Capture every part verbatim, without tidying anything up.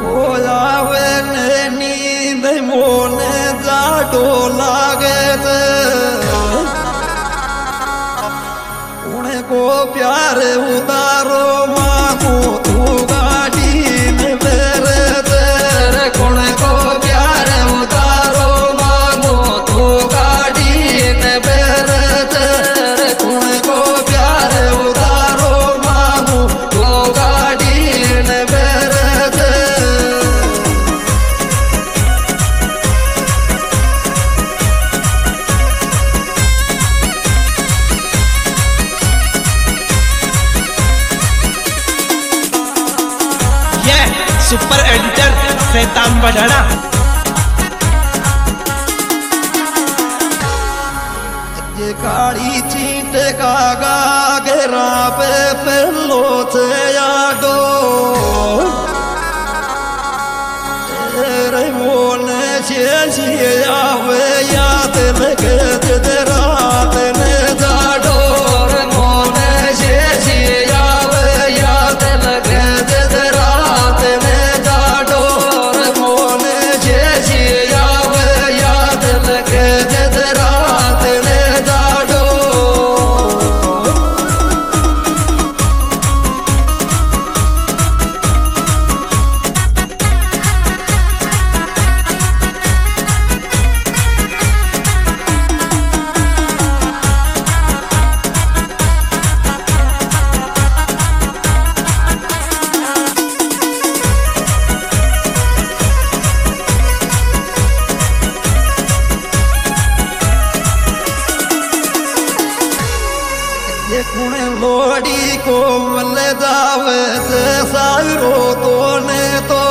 Olave ने नींद मोने जाडो लागे उन्हें को प्यार उतारो मांगो तू गाड़ी में मेरे तेरे कुण को प्यार उतारो मांगो तू गाड़ी में मेरे तेरे कुण को प्यार उतारो मांगो तू गाड़ी में मेरे सुपर एडिटर शैतान बढ़ाना ये काली चींट का गागरा पे पहलो से यादो तेरे मोन शेषी आवे याद लगे तेरा तेने जाडो मोन शेषी आवे याद लगे तेरा तेने जाडो मोन शेषी आवे याद लगे तेरा तेने जाडो ये कुण लोड़ी को मल जावे से सारो तो ने तो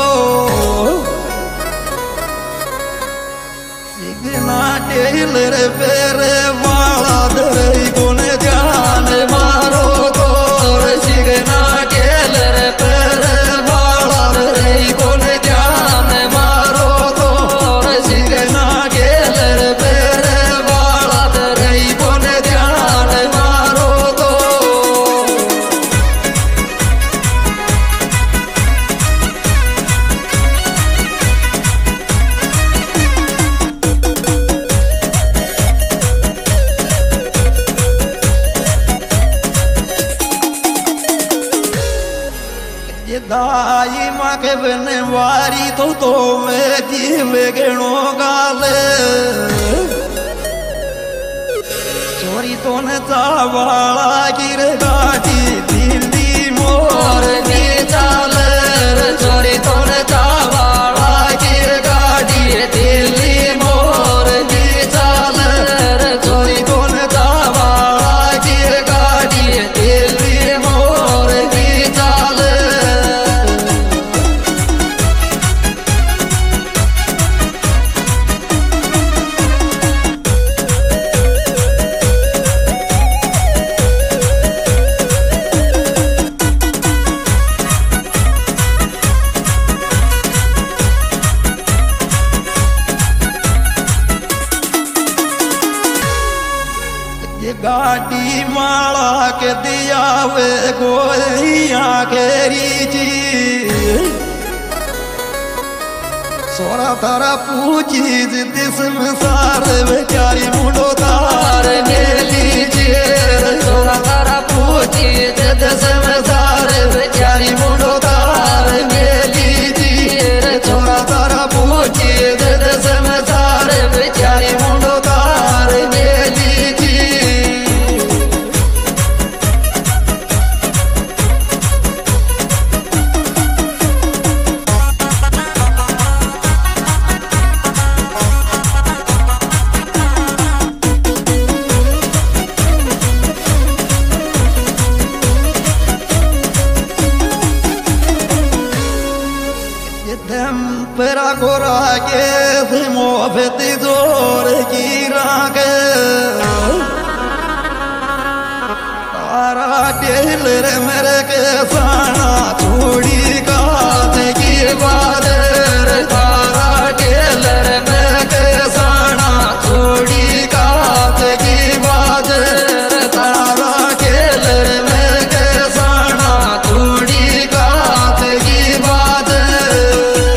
सिगना टेलर पेरे वाला दरई कोने जान मारो तो सिगना टेलर पेरे वाला दरई कोने जान मारो तो सिगना टेलर पेरे वाला दरई कोने जान मारो ये दाई माँ के बने वारी तो तो मैं जीवे गेणो गाले चोरी तो न चावाला गिर गाड़ी दिल्ली मोर नी चाले चोरी तो न चावाला गिर गाड़ी दिल्ली मोर नी चाले चोरी तो न चावाला गिर गाड़ी दिल्ली मोर नी चाले ये गाड़ी माला के दिया वे गोलियां घेरी जी सोरा तारा पूछी जिस में सारे बेचारी मुंडो तार मेली जी सोरा तारा पूछी जिस में सारे बेचारी मुंडो तार मेली जी सोरा तारा पूछी जिस में सारे बेचारी मुंडो तार मेली जी Pera gora ke mohabati zor gira ke tara tel mere ke sana chodi kaat ki baat tara tel mere ke sana chodi kaat ki baat tara tel mere ke sana chodi kaat ki baat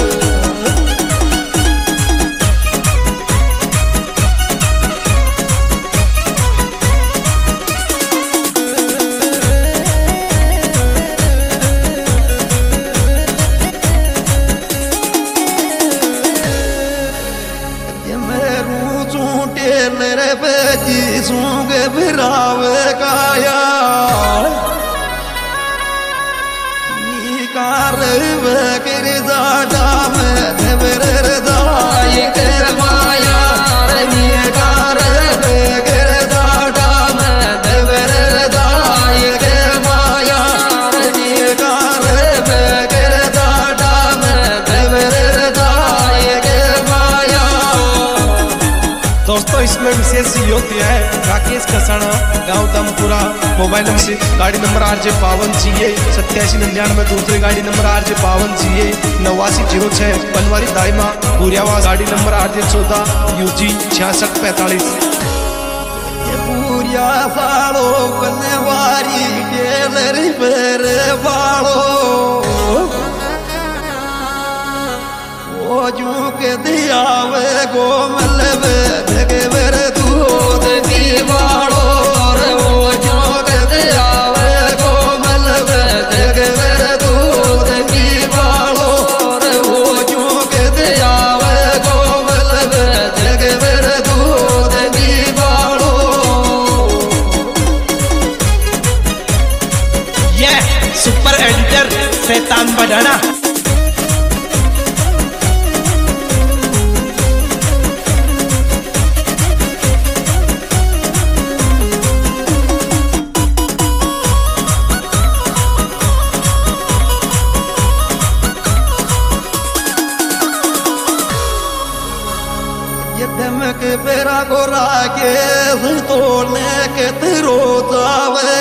कार कर जाडा में देवर दाई के माया रे car कर जाडा में देवर दाई के माया रे कार कर जाडा में देवर दाई के माया। दोस्तों इसमें विशेष योग्य है राकेश कसाना, गांव दमपुरा, मोबाइल नंबर गाड़ी नंबर आर जे बावन जी ए सत्यासी निन्यानवे, दूसरी गाड़ी नंबर आर जे बावन जी ए नवासी जीरो छः, बनवारी दाइमा बुरियावास, गाड़ी नंबर आर जे चौदह यू जी छियासठ पैंतालीस। पूरिया सालो बनवारी टेलर पर बालो वो जू के दियावे गो मलबे जगवर दूध दीवालो रे वो जू के दियावे गो मलबे जगवर दूध दीवालो रे वो जू के दियावे गो मलबे जगवर दूध दीवालो। ये सुपर एडिटर शैतान बढ़ाना। धमक बेरा गोरा के तोड़ने के तिरो जावे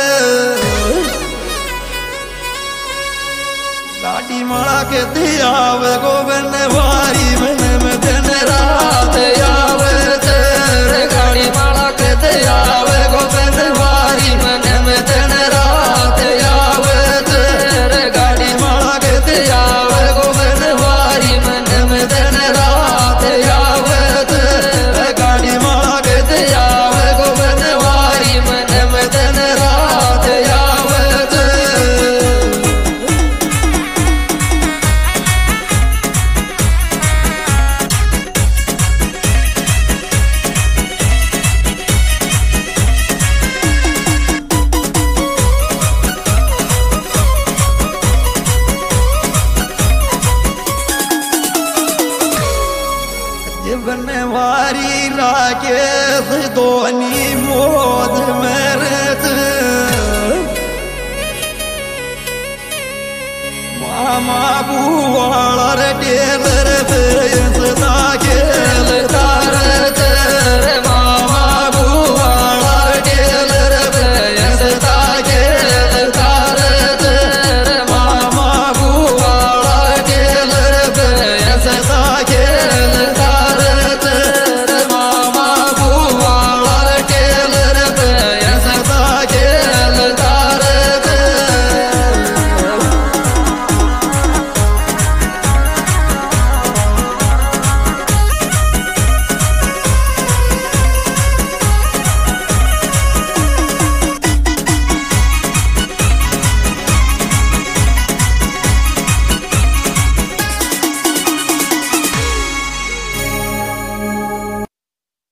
गाड़ी मारा के दियावे गोबन वारी मन में दिन रात आवे तेरे गाड़ी मारा के दियावे गोबन वारी मन में दिन रात आवे तेरे गाड़ी मारा के दियावे गोबन वारी मन में दिन रात आवे गाड़ी मारा के दियावे गोबन वारी मन में दिन रात आवे। बनवारी राकेश दोनी मोद मेरे मामा बुआड़ टेलर पे